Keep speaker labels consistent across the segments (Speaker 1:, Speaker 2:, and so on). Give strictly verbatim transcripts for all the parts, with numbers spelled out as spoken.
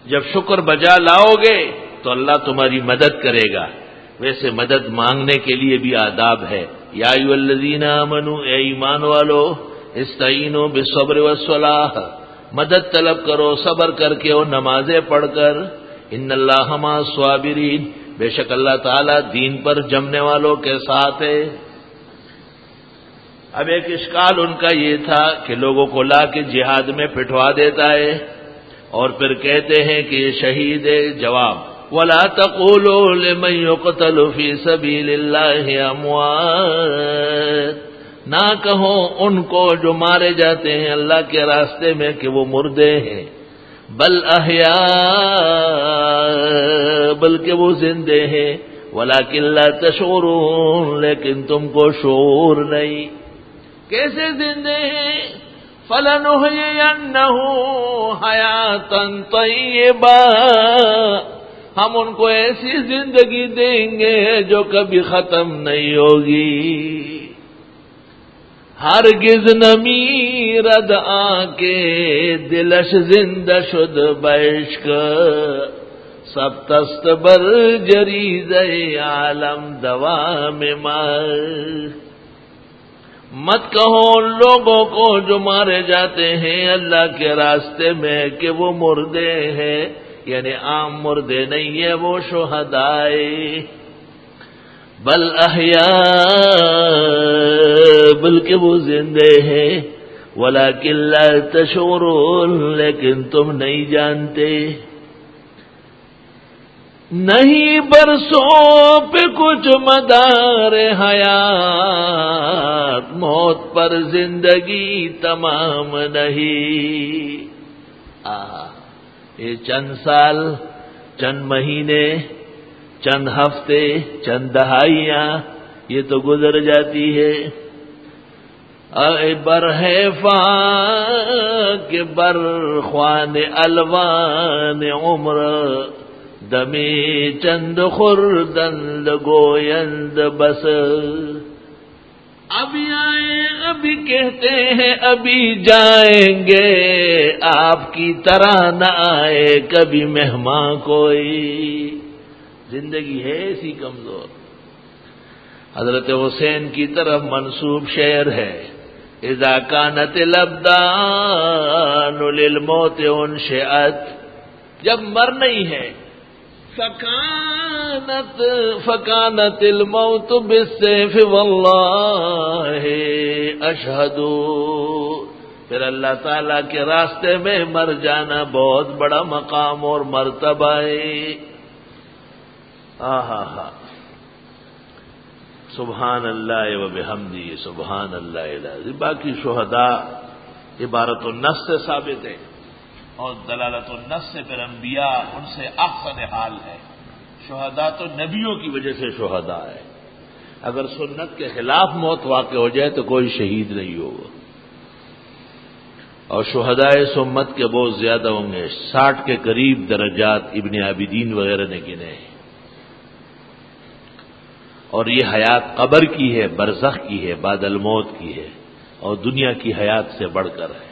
Speaker 1: جب شکر بجا لاؤ گے تو اللہ تمہاری مدد کرے گا. ویسے مدد مانگنے کے لیے بھی آداب ہے. یا ایھا الذین آمنوا، اے ایمان والو، استعینوا بالصبر والصلاۃ، مدد طلب کرو صبر کر کے اور نمازیں پڑھ کر. ان اللہ مع الصابرین، بے شک اللہ تعالیٰ دین پر جمنے والوں کے ساتھ ہے. اب ایک اشکال ان کا یہ تھا کہ لوگوں کو لا کے جہاد میں پٹھوا دیتا ہے اور پھر کہتے ہیں کہ یہ شہید ہے. جواب: وَلَا تَقُولُوا لِمَن يُقْتَلُ فِي سَبِيلِ اللَّهِ أَمْوَاتٌ، نہ کہو ان کو جو مارے جاتے ہیں اللہ کے راستے میں کہ وہ مردے ہیں. بل احیاء، بلکہ وہ زندے ہیں. وَلَٰكِن لَّا تَشْعُرُونَ، لیکن تم کو شعور نہیں. کیسے زندے ہیں؟ فَلَنُحْيِيَنَّهُ حَيَاةً طَيِّبَةً، ہم ان کو ایسی زندگی دیں گے جو کبھی ختم نہیں ہوگی. ہرگز نمیرد آنکے دلش زندہ شد بشک، سب تست بر جریز عالم دوام مر. مت کہو ان لوگوں کو جو مارے جاتے ہیں اللہ کے راستے میں کہ وہ مردے ہیں، یعنی عام مردے نہیں ہے، وہ شہدائے. بل احیاء، بلکہ وہ زندے ہیں. ولکن لا تشعرون، لیکن تم نہیں جانتے. نہیں برسوں پہ کچھ مدار حیات، موت پر زندگی تمام نہیں. آہ، یہ چند سال، چند مہینے، چند ہفتے، چند دہائیاں یہ تو گزر جاتی ہے. اے بر ہے فاں کہ بر خوان الوان عمر، دمی چند خوردند گویند بس. ابھی آئے ابھی کہتے ہیں ابھی جائیں گے، آپ کی طرح نہ آئے کبھی مہمان کوئی. زندگی ہے ایسی کمزور. حضرت حسین کی طرف منسوب شعر ہے: اذا كانت الابدان للموت انشئت، جب مرنا ہی ہے فکانت فکانت الموت بالسیف واللہ اشہد، پھر اللہ تعالی کے راستے میں مر جانا بہت بڑا مقام اور مرتبہ ہے. آہا ہا، سبحان اللہ و بحمدہ، سبحان اللہ العظیم. باقی شہداء عبارت النص سے ثابت ہے اور دلالت النص سے پھر انبیاء ان سے احسن حال ہے. شہداء تو نبیوں کی وجہ سے شہداء ہے. اگر سنت کے خلاف موت واقع ہو جائے تو کوئی شہید نہیں ہوگا. اور شہداء اس امت کے بہت زیادہ ہوں گے، ساٹھ کے قریب درجات ابن عابدین وغیرہ نے گنے ہیں. اور یہ حیات قبر کی ہے، برزخ کی ہے، بعد الموت کی ہے، اور دنیا کی حیات سے بڑھ کر ہے.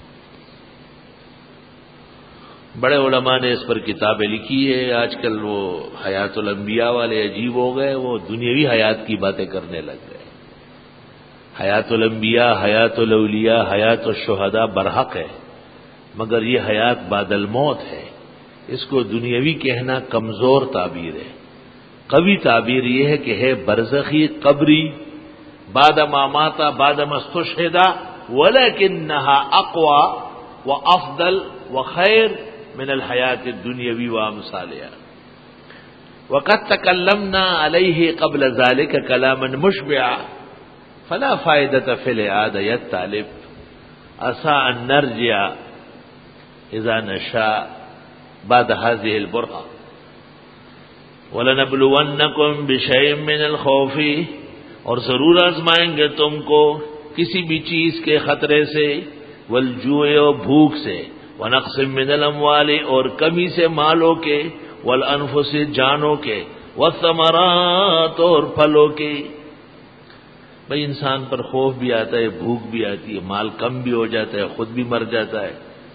Speaker 1: بڑے علماء نے اس پر کتابیں لکھی ہے. آج کل وہ حیات الانبیاء والے عجیب ہو گئے، وہ دنیاوی حیات کی باتیں کرنے لگ گئے. حیات الانبیاء، حیات الاولیاء، حیات الشہداء برحق ہے، مگر یہ حیات بعد الموت ہے. اس کو دنیاوی کہنا کمزور تعبیر ہے. قوی تعبیر یہ ہے کہ ہے برزخی، قبری، بعد ما مات، بعد ما استشہد، ولکنھا اقوى وافضل وخیر من الحیات الدنیوی وامثالها. وقد تکلمنا علیہ قبل ذلك کلاما مشبعا فلا فائدة في الإعادة يا الطالب، عسى أن نرجع إذا نشاء بعد هذه البرهة. وَلَنَبْلُوَنَّكُمْ بِشَيْءٍ مِّنَ الْخَوْفِ، اور ضرور آزمائیں گے تم کو کسی بھی چیز کے خطرے سے، وَالْجُوعِ اور بھوک سے، وَنَقْصٍ مِّنَ الْأَمْوَالِ اور کمی سے مالوں کے، وَالْأَنفُسِ جانوں کے، وَالثَّمَرَاتِ اور پھلوں کے. بھئی انسان پر خوف بھی آتا ہے، بھوک بھی آتی ہے، مال کم بھی ہو جاتا ہے، خود بھی مر جاتا ہے.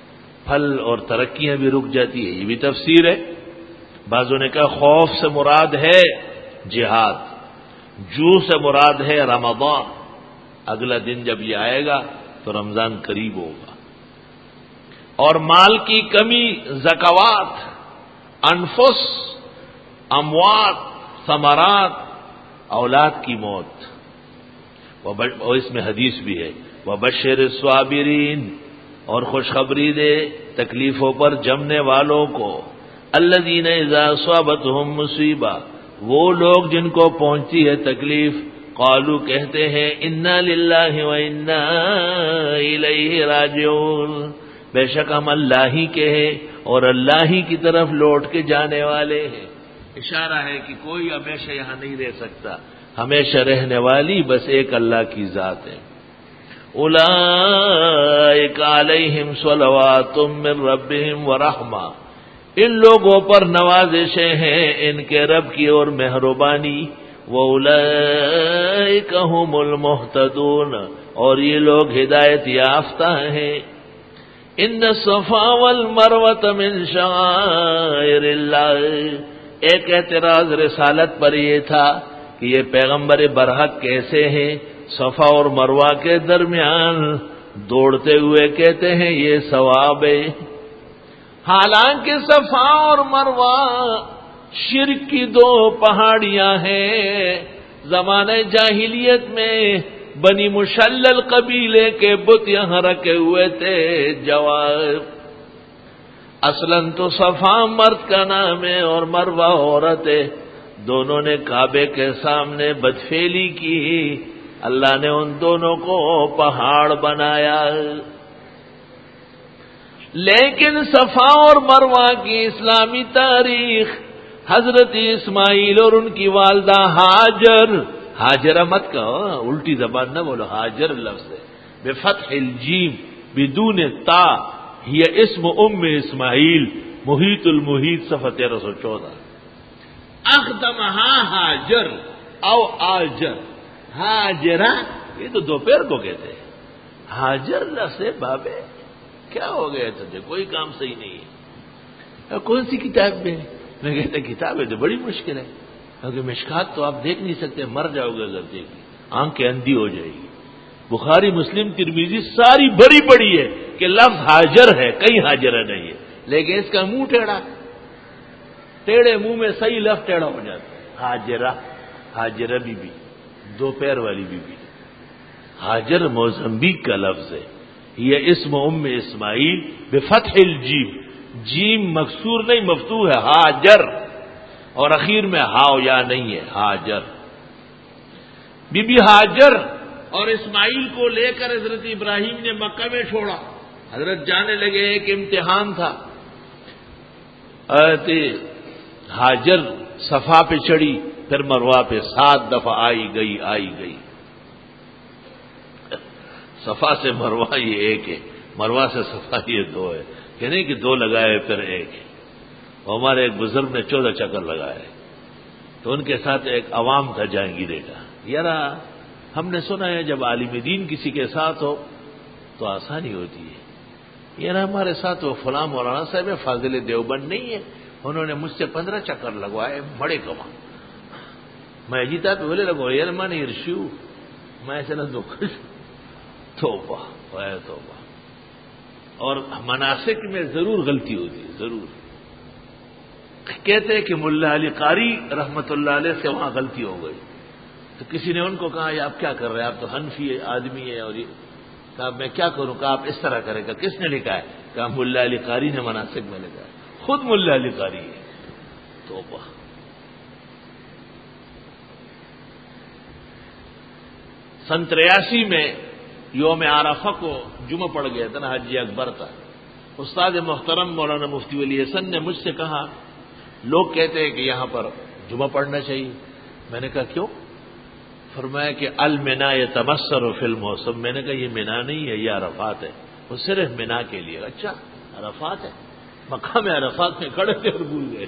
Speaker 1: پھل اور ترقیاں بھی رک جاتی ہے. یہ بھی تفسیر ہے. بعضوں نے کہا خوف سے مراد ہے جہاد، جو سے مراد ہے رمضان. اگلا دن جب یہ آئے گا تو رمضان قریب ہوگا. اور مال کی کمی، زکوات، انفس، اموات، ثمرات، اولاد کی موت. اور اس میں حدیث بھی ہے وبشر الصابرین، اور خوشخبری دے تکلیفوں پر جمنے والوں کو. الذین اذا اصابتهم مصیبہ، وہ لوگ جن کو پہنچتی ہے تکلیف، قالوا کہتے ہیں انا للہ و انا الیہ راجعون، بے شک ہم اللہ ہی کے ہیں اور اللہ ہی کی طرف لوٹ کے جانے والے ہیں. اشارہ ہے کہ کوئی ہمیشہ یہاں نہیں رہ سکتا، ہمیشہ رہنے والی بس ایک اللہ کی ذات ہے. اولئک علیہم صلوات من ربہم ورحمہ، ان لوگوں پر نوازشیں ہیں ان کے رب کی اور مہربانی. وَأُولَئِكَ هُمُ الْمُهْتَدُونَ، اور یہ لوگ ہدایت یافتہ ہیں. ان الصفا والمروہ من شعائر اللہ، ایک اعتراض رسالت پر یہ تھا کہ یہ پیغمبر برحق کیسے ہیں صفا اور مروہ کے درمیان دوڑتے ہوئے کہتے ہیں یہ ثواب ہے. حالانکہ صفا اور مروہ شرک کی دو پہاڑیاں ہیں. زمانہ جاہلیت میں بنی مشلل قبیلے کے بت یہاں رکھے ہوئے تھے. جواب اصلاً تو صفا مرد کا نام ہے اور مروہ عورت ہے. دونوں نے کعبے کے سامنے بدفعلی کی، اللہ نے ان دونوں کو پہاڑ بنایا. لیکن صفا اور مروہ کی اسلامی تاریخ حضرت اسماعیل اور ان کی والدہ ہاجر، ہاجرہ مت کہو، الٹی زبان نہ بولو، ہاجر لفظ ہے بفتح الجیم بدون تا، یہ اسم ام اسماعیل، محیط المحیط صفحہ تیرہ سو چودہ. اخدمہا ہاجر او آجر، ہاجرہ یہ تو دوپہر کو کہتے ہیں، ہاجر لفظ ہے بابے. کیا ہو گیا تجھے، کوئی کام صحیح نہیں ہے. کون سی کتاب میں؟ میں کہتا کتاب ہے تو بڑی مشکل ہے، کیونکہ مشکات تو آپ دیکھ نہیں سکتے، مر جاؤ گے اگر دیکھی، آنکھیں اندھی ہو جائے گی. بخاری مسلم ترمذی ساری بڑی بڑی ہے کہ لفظ حاجر ہے، کہیں حاجرہ نہیں ہے، لیکن اس کا منہ ٹیڑھا، ٹیڑھے منہ میں صحیح لفظ ٹیڑھا ہو جاتا ہے. حاجرہ، حاجرہ بی بی، دوپہر والی بی بی. حاجر موزمبیق کا لفظ ہے. یہ اسم ام اسماعیل بفتح الجیم، جیم مکسور نہیں مفتوح ہے، ہاجر، اور اخیر میں ہاؤ یا نہیں ہے، ہاجر. بی بی ہاجر اور اسماعیل کو لے کر حضرت ابراہیم نے مکہ میں چھوڑا. حضرت جانے لگے، ایک امتحان تھا. حضرت ہاجر صفا پہ چڑھی، پھر مروہ پہ سات دفعہ آئی گئی آئی گئی. صفا سے مروہ یہ ایک ہے، مروہ سے صفا یہ دو ہے، کہ نہیں کہ دو لگائے پھر ایک ہے. ہمارے ایک بزرگ نے چودہ چکر لگائے، تو ان کے ساتھ ایک عوام تھا جہانگیرے کا. یار ہم نے سنا ہے جب عالم دین کسی کے ساتھ ہو تو آسانی ہوتی ہے. یار ہمارے ساتھ وہ فلاں مولانا صاحب فاضل دیوبند نہیں ہے، انہوں نے مجھ سے پندرہ چکر لگوائے، بڑے کما. میں جیتا پہ بولے لگو یار میں نہیں رشیو، میں ایسے نہ دو توبہ توبہ. اور مناسک میں ضرور غلطی ہوتی ہے، ضرور. کہتے ہیں کہ ملا علی قاری رحمت اللہ علیہ سے وہاں غلطی ہو گئی، تو کسی نے ان کو کہا یہ آپ کیا کر رہے ہیں، آپ تو حنفی آدمی ہے. اور یہ کہا میں کیا کروں، کہا آپ اس طرح کریں. کہا کس نے لکھا ہے، کہا ملا علی قاری نے مناسک میں لکھا ہے، خود ملا علی قاری ہے. توبہ. سن تریاسی میں یوم عرفہ کو جمعہ پڑ گیا تھا نا، حج اکبر تھا. استاد محترم مولانا مفتی ولی حسن نے مجھ سے کہا لوگ کہتے ہیں کہ یہاں پر جمعہ پڑھنا چاہیے. میں نے کہا کیوں؟ فرمایا کہ المنا یتمثل فی الموسم. میں نے کہا یہ منا نہیں ہے، یہ عرفات ہے، وہ صرف منا کے لیے. اچھا عرفات ہے، مقام عرفات میں کھڑے تھے اور بھول گئے.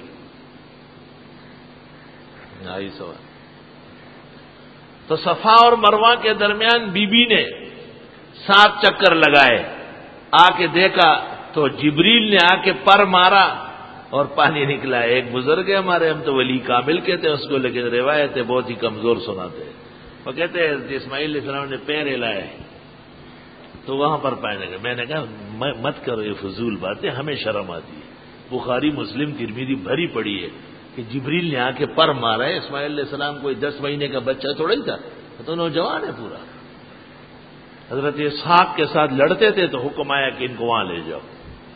Speaker 1: آئی سوال. تو صفا اور مروہ کے درمیان بی بی نے سات چکر لگائے، آ کے دیکھا تو جبریل نے آ کے پر مارا اور پانی نکلا. ایک بزرگ ہے ہمارے، ہم تو ولی کامل کہتے ہیں اس کو، لیکن روایتیں بہت ہی کمزور سناتے ہیں. وہ کہتے ہیں اسماعیل علیہ السلام نے پیر ہلائے تو وہاں پر پانی گئے. میں نے کہا مت کرو، یہ فضول باتیں، ہمیں شرم آتی ہے. بخاری مسلم ترمذی بھری پڑی ہے کہ جبریل نے آ کے پر مارا ہے. اسماعیل علیہ السلام کوئی دس مہینے کا بچہ تھوڑا ہی تھا، تو نوجوان ہے پورا. حضرت اسحاق کے ساتھ لڑتے تھے تو حکم آیا کہ ان کو وہاں لے جاؤ.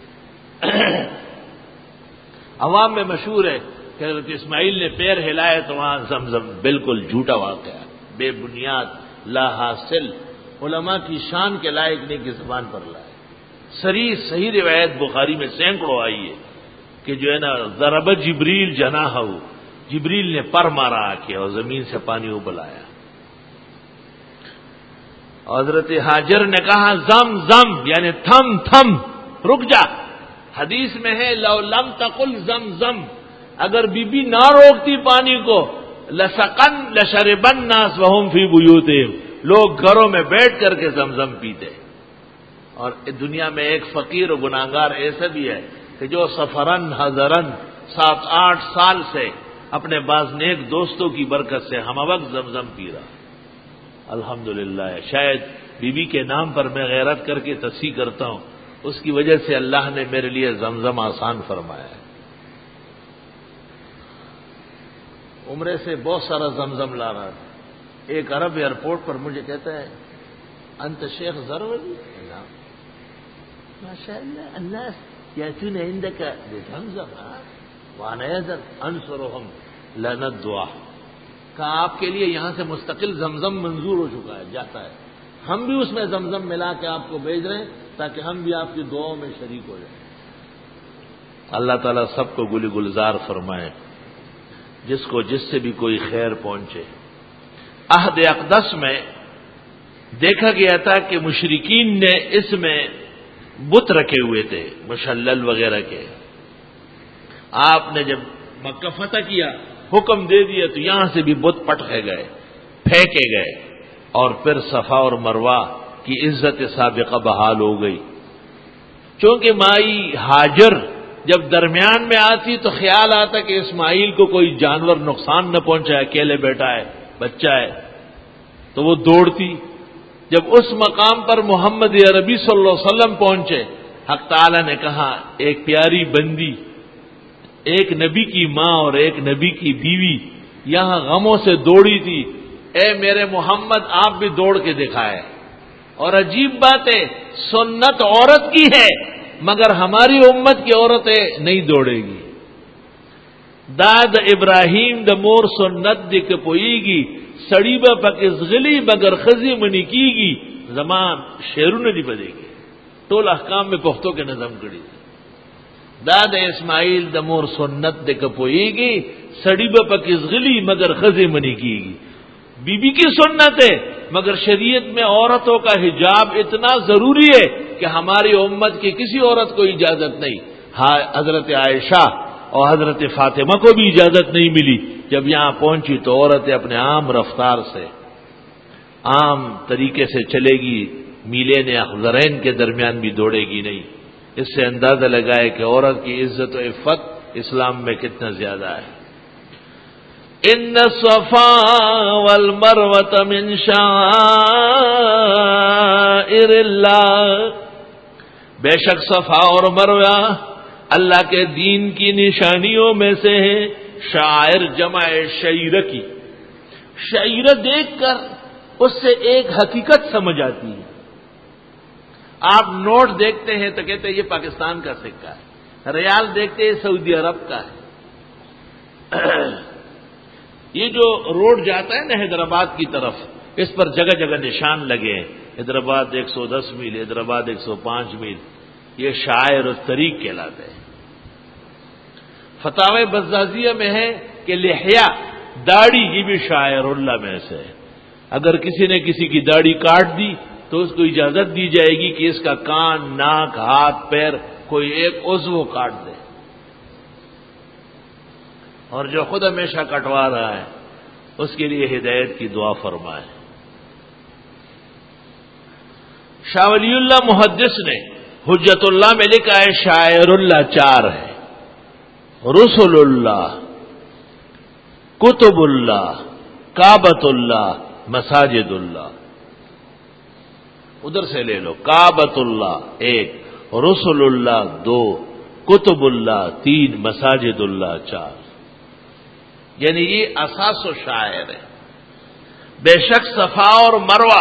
Speaker 1: عوام میں مشہور ہے کہ حضرت اسماعیل نے پیر ہلائے تو وہاں زمزم. بالکل جھوٹا واقعہ، بے بنیاد، لا حاصل، علماء کی شان کے لائق نہیں کی زبان پر لائے. صریح صحیح روایت بخاری میں سینکڑوں آئی ہے کہ جو ہے نا ضرب جبریل جناحہ، جبریل نے پر مارا آ کے اور زمین سے پانی ابلایا. حضرت ہاجر نے کہا زم زم، یعنی تھم تھم، رک جا. حدیث میں ہے لو لم تقل زم زم، اگر بی بی نہ روکتی پانی کو، لسقن لشربن الناس وهم فی بیوتہم، لوگ گھروں میں بیٹھ کر کے زمزم پیتے. اور دنیا میں ایک فقیر و گناہگار ایسا بھی ہے کہ جو سفرن حضرن سات آٹھ سال سے اپنے بعض نیک دوستوں کی برکت سے ہم وقت زمزم پی رہا. الحمدللہ. شاید بی بی کے نام پر میں غیرت کر کے تصحیح کرتا ہوں، اس کی وجہ سے اللہ نے میرے لیے زمزم آسان فرمایا ہے. عمرے سے بہت سارا زمزم لا رہا تھا. ایک عرب ایئرپورٹ پر مجھے کہتا ہے انت شیخ زروری؟ ماشاء اللہ، الناس یاتون عندك بزمزم وانا اذن انصرهم لنا الدعاء. کہا آپ کے لیے یہاں سے مستقل زمزم منظور ہو چکا ہے، جاتا ہے. ہم بھی اس میں زمزم ملا کے آپ کو بھیج رہے ہیں تاکہ ہم بھی آپ کی دعاؤں میں شریک ہو جائیں. اللہ تعالیٰ سب کو گل گلزار فرمائے، جس کو جس سے بھی کوئی خیر پہنچے. عہد اقدس میں دیکھا گیا تھا کہ مشرکین نے اس میں بت رکھے ہوئے تھے مشلل وغیرہ کے. آپ نے جب مکہ فتح کیا، حکم دے دیا تو یہاں سے بھی بت پٹکے گئے، پھینکے گئے، اور پھر صفا اور مروہ کی عزت سابقہ بحال ہو گئی. چونکہ مائی ہاجر جب درمیان میں آتی تو خیال آتا کہ اسماعیل کو کوئی جانور نقصان نہ پہنچائے، اکیلے بیٹھا ہے، بچہ ہے، تو وہ دوڑتی. جب اس مقام پر محمد عربی صلی اللہ علیہ وسلم پہنچے، حق تعالی نے کہا ایک پیاری بندی، ایک نبی کی ماں اور ایک نبی کی بیوی یہاں غموں سے دوڑی تھی، اے میرے محمد آپ بھی دوڑ کے دکھائے. اور عجیب بات ہے، سنت عورت کی ہے مگر ہماری امت کی عورتیں نہیں دوڑے گی. داد ابراہیم د مور سنت دک پوئی گی، سڑی با پکس غلی مگر خزی منی کی گی. زمان شیروں نے نہیں بدے گی. ٹول احکام میں پختوں کے نظم کڑی. داد اسماعیل د مور سنت دک پوئی گی، سڑی با پکس غلی مگر خزی منی کی گی. بی بی کی سنت ہے مگر شریعت میں عورتوں کا حجاب اتنا ضروری ہے کہ ہماری امت کی کسی عورت کو اجازت نہیں. ہاں، حضرت عائشہ اور حضرت فاطمہ کو بھی اجازت نہیں ملی. جب یہاں پہنچی تو عورتیں اپنے عام رفتار سے، عام طریقے سے چلے گی، میلین اخضرین کے درمیان بھی دوڑے گی نہیں. اس سے اندازہ لگائے کہ عورت کی عزت و عفت اسلام میں کتنا زیادہ ہے. ان الصفا والمروہ من شعائر اللہ، بے شک صفا اور مروہ اللہ کے دین کی نشانیوں میں سے ہے. شاعر جمع شعیرہ کی. شعیرہ دیکھ کر اس سے ایک حقیقت سمجھ آتی ہے. آپ نوٹ دیکھتے ہیں تو کہتے ہیں یہ پاکستان کا سکہ ہے، ریال دیکھتے ہیں سعودی عرب کا ہے. یہ جو روڈ جاتا ہے نا حیدرآباد کی طرف، اس پر جگہ جگہ نشان لگے ہیں. حیدرآباد ایک سو دس میل، حیدرآباد ایک سو پانچ میل. یہ شاعر الطریق کہلاتے ہیں. فتاوی بزازیہ میں ہے کہ لحیہ داڑھی یہ بھی شاعر اللہ میں سے ہے. اگر کسی نے کسی کی داڑھی کاٹ دی تو اس کو اجازت دی جائے گی کہ اس کا کان، ناک، ہاتھ، پیر کوئی ایک عضو کاٹ دے. اور جو خود ہمیشہ کٹوا رہا ہے اس کے لیے ہدایت کی دعا فرمائے. شاہ ولی اللہ محدث نے حجت اللہ میں لکھا ہے شاعر اللہ چار ہے، رسول اللہ، کتب اللہ، کعبۃ اللہ، مساجد اللہ. ادھر سے لے لو، کعبۃ اللہ ایک، رسول اللہ دو، کتب اللہ تین، مساجد اللہ چار. یعنی یہ اساس و شاعر ہے. بے شک صفا اور مروہ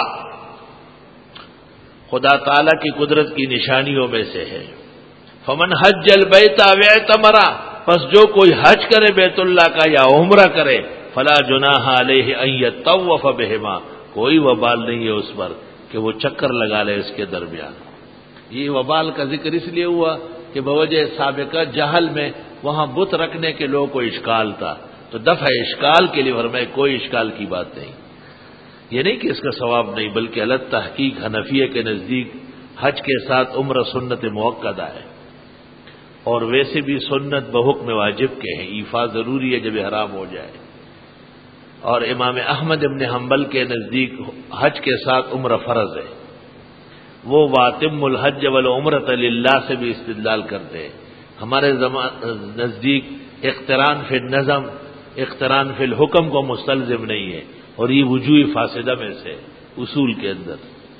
Speaker 1: خدا تعالی کی قدرت کی نشانیوں میں سے ہے. فمن حج البیت واعتمر، پس جو کوئی حج کرے بیت اللہ کا یا عمرہ کرے، فلا جناح علیہ ان یطوف بہما، کوئی وبال نہیں ہے اس پر کہ وہ چکر لگا لے اس کے درمیان. یہ وبال کا ذکر اس لیے ہوا کہ بوجہ سابقہ جہل میں وہاں بت رکھنے کے لوگوں کو اشکال تھا، تو دفع اشکال کے لیے فرمائے کوئی اشکال کی بات نہیں. یہ نہیں کہ اس کا ثواب نہیں، بلکہ الگ تحقیق حنفیہ کے نزدیک حج کے ساتھ عمرہ سنت موقدہ ہے، اور ویسے بھی سنت بحکم واجب کے ہیں، ایفا ضروری ہے جب احرام ہو جائے. اور امام احمد ابن حنبل کے نزدیک حج کے ساتھ عمرہ فرض ہے. وہ واتم الحج والعمرۃ للہ سے بھی استدلال کرتے ہیں. ہمارے نزدیک اقتران فی النظم، اقتران فی الحکم کو مستلزم نہیں ہے، اور یہ وجوہ فاسدہ میں سے اصول کے اندر.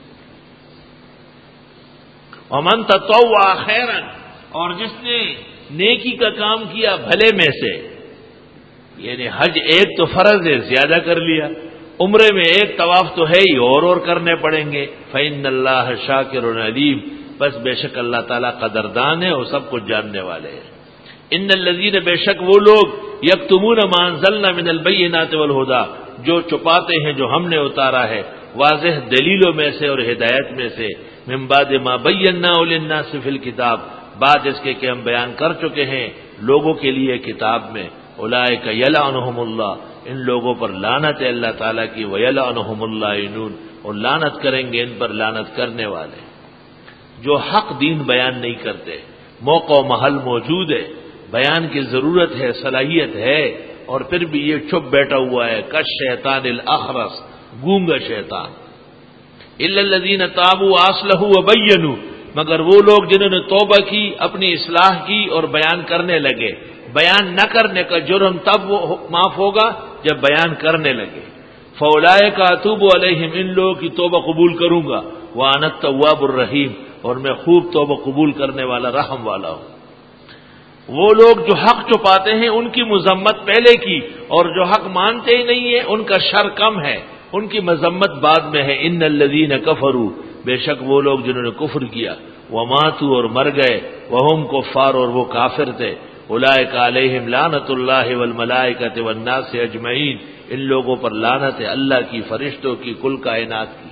Speaker 1: ومن تطوع خیرا، اور جس نے نیکی کا کام کیا بھلے میں سے، یعنی حج ایک تو فرض ہے زیادہ کر لیا، عمرے میں ایک طواف تو ہے ہی اور اور کرنے پڑیں گے. فإن اللہ شاکر علیم، بس بے شک اللہ تعالیٰ قدردان ہے اور سب کچھ جاننے والے ہیں. ان الذین، بے شک وہ لوگ، یکتمون ما انزلنا من البینات والہدی، جو چھپاتے ہیں جو ہم نے اتارا ہے واضح دلیلوں میں سے اور ہدایت میں سے، من بعد ما بیناہ للناس فی الکتاب، بعد اس کے کہ ہم بیان کر چکے ہیں لوگوں کے لیے کتاب میں. اولئک یلعنہم اللہ، ان لوگوں پر لعنت ہے اللہ تعالیٰ کی، ویلعنہم اللائنون، اور لعنت کریں گے ان پر لعنت کرنے والے جو حق دین بیان نہیں کرتے. موقع و محل موجود ہے، بیان کی ضرورت ہے، صلاحیت ہے، اور پھر بھی یہ چپ بیٹھا ہوا ہے. کش شیطان الاخرس، گونگا شیطان. الا الذین تابوا واصلحوا وبینوا، مگر وہ لوگ جنہوں نے توبہ کی، اپنی اصلاح کی اور بیان کرنے لگے. بیان نہ کرنے کا جرم تب وہ معاف ہوگا جب بیان کرنے لگے. فاولئک اتوب علیہم، ان لوگوں کی توبہ قبول کروں گا. وانا التواب الرحیم، اور میں خوب توبہ قبول کرنے والا رحم والا ہوں. وہ لوگ جو حق چھپاتے ہیں ان کی مذمت پہلے کی، اور جو حق مانتے ہی نہیں ہیں ان کا شر کم ہے، ان کی مذمت بعد میں ہے. ان الذین کفروا، بے شک وہ لوگ جنہوں نے کفر کیا، وماتوا، اور مر گئے، وہم کفار، اور وہ کافر تھے. اولئک علیہم لعنت اللہ والملائکۃ والناس اجمعین، ان لوگوں پر لعنت ہے اللہ کی، فرشتوں کی، کل کائنات کی،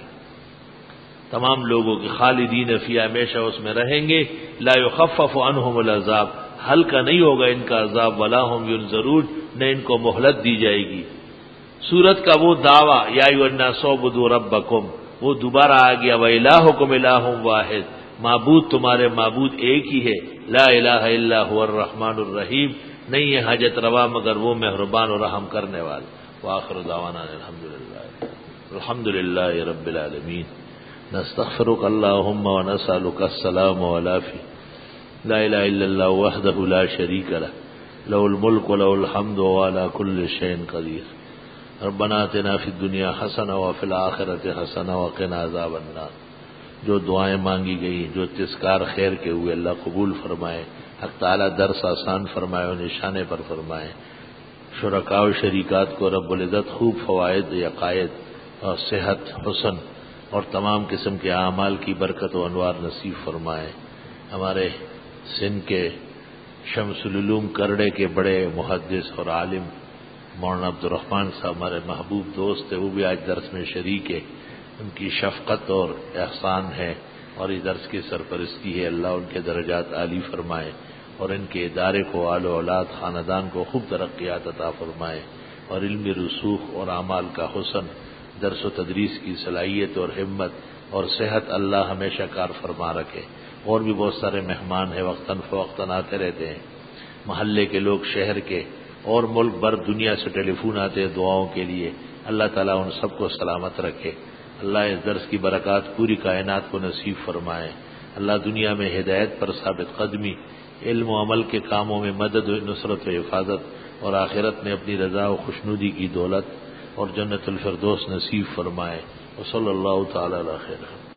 Speaker 1: تمام لوگوں کی. خالدین فیہا، ہمیشہ اس میں رہیں گے. لا یخفف عنہم العذاب، ہلکا نہیں ہوگا ان کا عذاب. ولا هم ینظرون، نہ ان کو مہلت دی جائے گی. سورت کا وہ دعویٰ یا ایھا الناس اعبدوا ربکم، وہ دوبارہ آ گیا. وَإِلَٰهُكُمْ إِلَٰهٌ وَاحِدٌ، معبود تمہارے معبود ایک ہی ہے. لا الہ الا هو الرحمن الرحیم، نہیں ہے حاجت روا مگر وہ مہربان اور رحم کرنے والا. وآخر دعوانا الحمدللہ الحمدللہ رب العالمین. نستغفرک اللہم ونسألک السلام والعافیہ. لا الہ الا اللہ وحدہ لا شریک لہ، لہ الملک ولہ الحمد وهو علی کل شیء قدیر. ربنا آتنا فی الدنیا حسنہ وفی الآخرۃ حسنہ وقنا عذاب النار. جو دعائیں مانگی گئی، جو تذکار خیر کے ہوئے، اللہ قبول فرمائے. حق تعالی درس آسان فرمائے اور نشانے پر فرمائے. شرکاء و شریکات کو رب العزت خوب فوائد، عقائد اور صحت، حسن اور تمام قسم کے اعمال کی برکت و انوار نصیب فرمائے. ہمارے سندھ کے شمس العلوم کرڑے کے بڑے محدث اور عالم مولانا عبد الرحمان صاحب ہمارے محبوب دوست ہیں، وہ بھی آج درس میں شریک ہے. ان کی شفقت اور احسان ہے اور اس درس کی سرپرستی ہے. اللہ ان کے درجات عالی فرمائے اور ان کے ادارے کو، آل و اولاد، خاندان کو خوب ترقیات عطا فرمائے، اور علمی رسوخ اور اعمال کا حسن، درس و تدریس کی صلاحیت اور ہمت اور صحت اللہ ہمیشہ کار فرما رکھے. اور بھی بہت سارے مہمان ہیں، وقتاً فوقتاً آتے رہتے ہیں. محلے کے لوگ، شہر کے اور ملک بھر دنیا سے ٹیلی فون آتے ہیں دعاؤں کے لیے. اللہ تعالیٰ ان سب کو سلامت رکھے. اللہ اس درس کی برکات پوری کائنات کو نصیب فرمائے. اللہ دنیا میں ہدایت پر ثابت قدمی، علم و عمل کے کاموں میں مدد و نصرت و حفاظت، اور آخرت میں اپنی رضا و خوشنودی کی دولت اور جنت الفردوس نصیب فرمائے۔ وصلی اللہ تعالی علی خیر۔